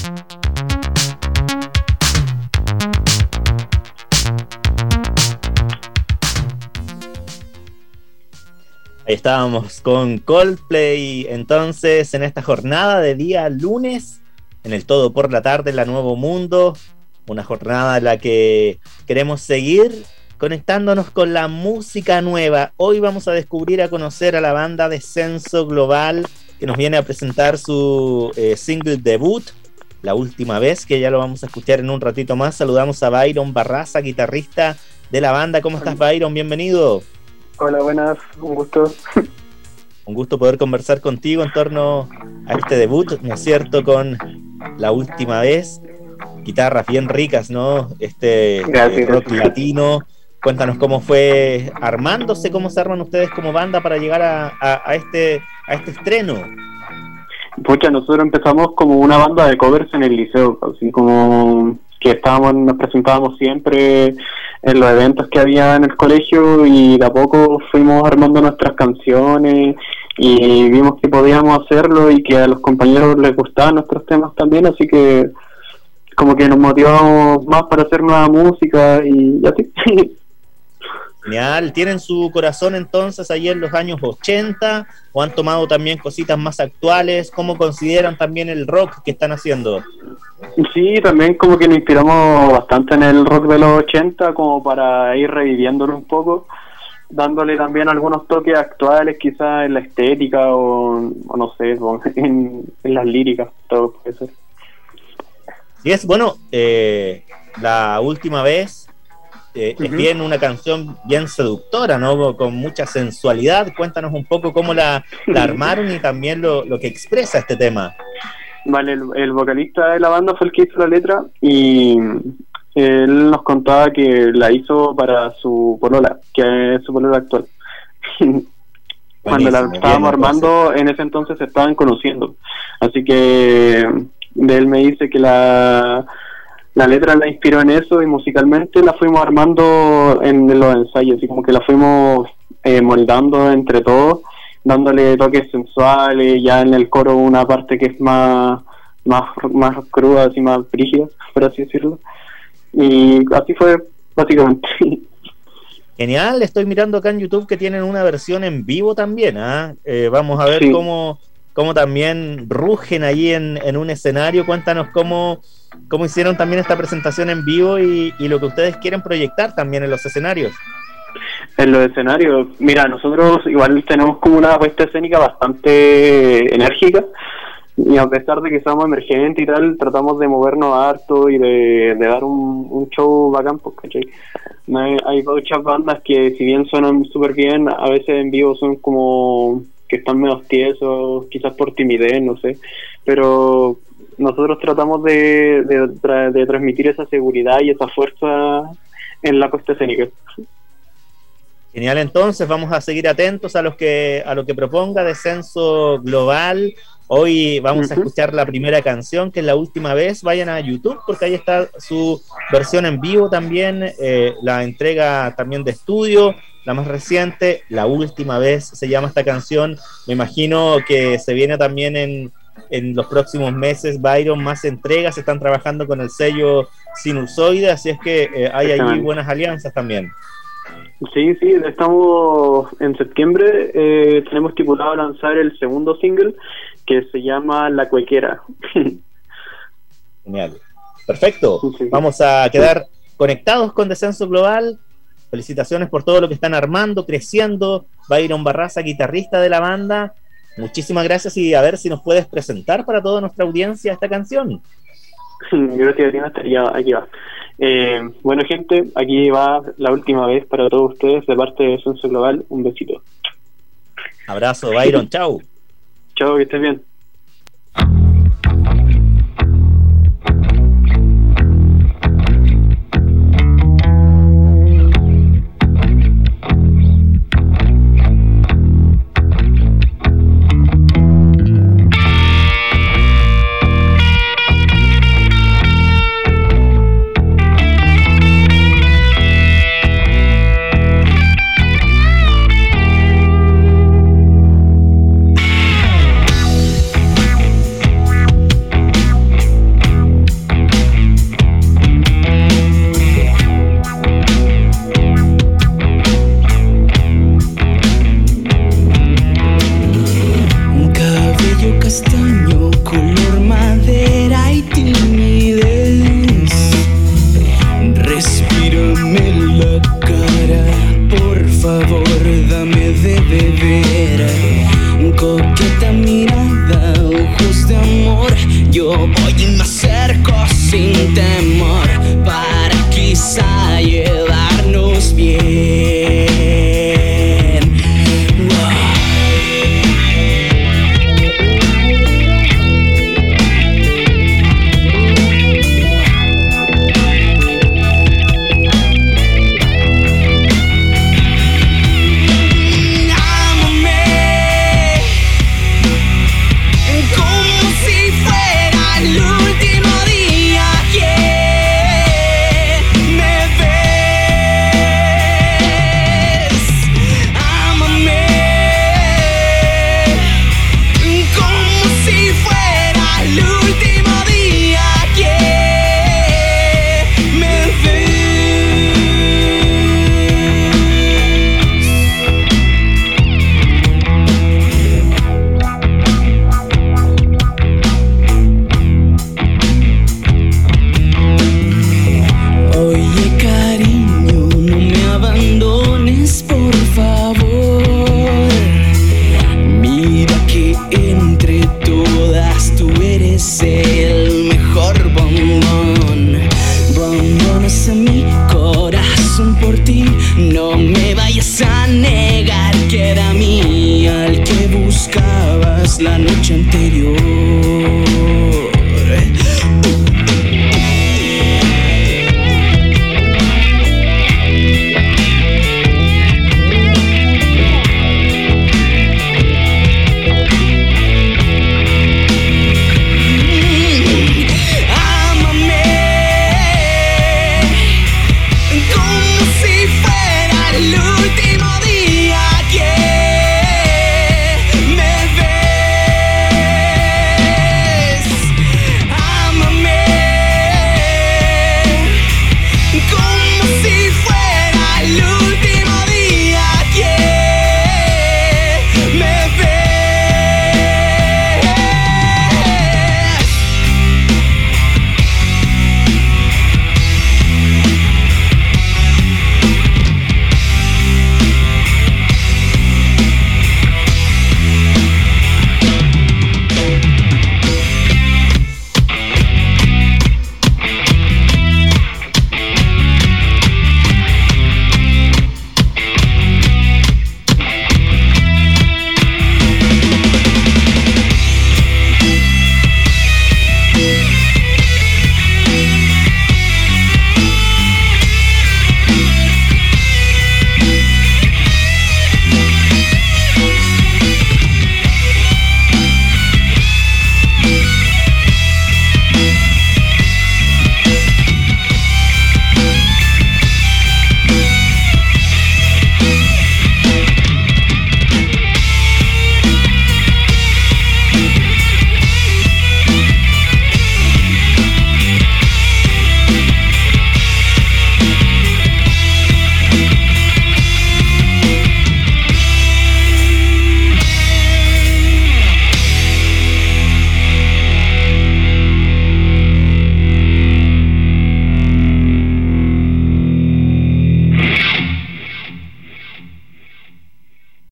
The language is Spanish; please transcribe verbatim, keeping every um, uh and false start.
Ahí estábamos con Coldplay, entonces, en esta jornada de día lunes, en el Todo por la Tarde, en la Nuevo Mundo, una jornada en la que queremos seguir conectándonos con la música nueva. Hoy vamos a descubrir, a conocer a la banda Descenso Global, que nos viene a presentar su eh, single debut, La Última Vez, que ya lo vamos a escuchar en un ratito más. Saludamos a Byron Barraza, guitarrista de la banda. ¿Cómo estás, Byron? Bienvenido. Hola, buenas, un gusto. Un gusto poder conversar contigo en torno a este debut, ¿no es cierto?, con La Última Vez. Guitarras bien ricas, ¿no? Este eh, rock latino. Cuéntanos cómo fue armándose, cómo se arman ustedes como banda para llegar a, a, a, este, a este estreno. Pucha, nosotros empezamos como una banda de covers en el liceo, así como que estábamos, nos presentábamos siempre en los eventos que había en el colegio, y de a poco fuimos armando nuestras canciones y vimos que podíamos hacerlo y que a los compañeros les gustaban nuestros temas también, así que como que nos motivamos más para hacer nueva música y así. Genial. ¿Tienen su corazón entonces ahí en los años ochenta o han tomado también cositas más actuales? ¿Cómo consideran también el rock que están haciendo? Sí, también como que nos inspiramos bastante en el rock de los ochenta, como para ir reviviéndolo un poco, dándole también algunos toques actuales, quizás en la estética o, o no sé, o en, en las líricas, todo puede ser. Y es, bueno, eh, La Última Vez eh, uh-huh. es bien una canción bien seductora, ¿no? Con mucha sensualidad. Cuéntanos un poco cómo la, la armaron y también lo, lo que expresa este tema. Vale, el, el vocalista de la banda fue el que hizo la letra, y él nos contaba que la hizo para su polola, que es su polola actual. Cuando la estábamos armando, en ese entonces se estaban conociendo, así que de él me dice que la la letra la inspiró en eso, y musicalmente la fuimos armando en los ensayos, y como que la fuimos eh, moldando entre todos, dándole toques sensuales, ya en el coro una parte que es más más más cruda, así más brígida, por así decirlo, y así fue básicamente. Genial. Estoy mirando acá en YouTube que tienen una versión en vivo también, ¿ah? Eh, vamos a ver sí. cómo cómo también rugen ahí en, en un escenario. Cuéntanos cómo, cómo hicieron también esta presentación en vivo y, y lo que ustedes quieren proyectar también en los escenarios. En los escenarios, mira, nosotros igual tenemos como una puesta escénica bastante enérgica, y a pesar de que somos emergentes y tal, tratamos de movernos harto y de, de dar un, un show bacán, pues, ¿cachai? Hay, hay muchas bandas que, si bien suenan súper bien, a veces en vivo son como que están medio tiesos, quizás por timidez, no sé, pero nosotros tratamos de, de, de, de transmitir esa seguridad y esa fuerza en la puesta escénica. Genial, entonces vamos a seguir atentos a los que a lo que proponga Descenso Global. Hoy vamos uh-huh. a escuchar la primera canción, que es La Última Vez. Vayan a YouTube porque ahí está su versión en vivo también, eh, la entrega también de estudio, la más reciente, La Última Vez se llama esta canción. Me imagino que se viene también en, en los próximos meses, Byron, más entregas. Están trabajando con el sello Sinusoide, así es que eh, hay allí buenas alianzas también. Sí, sí, estamos en septiembre, eh, tenemos estipulado lanzar el segundo single, que se llama La Cuequera. Genial, perfecto, sí. Vamos a quedar conectados con Descenso Global. Felicitaciones por todo lo que están armando, creciendo. Byron Barraza, guitarrista de la banda, muchísimas gracias, y a ver si nos puedes presentar para toda nuestra audiencia esta canción. Gracias, Tina, estaría aquí va. Eh, bueno, gente, aquí va La Última Vez para todos ustedes de parte de Descenso Global. Un besito. Abrazo, Byron, chau. Chau, que estés bien. Yo voy y me acerco sin temor.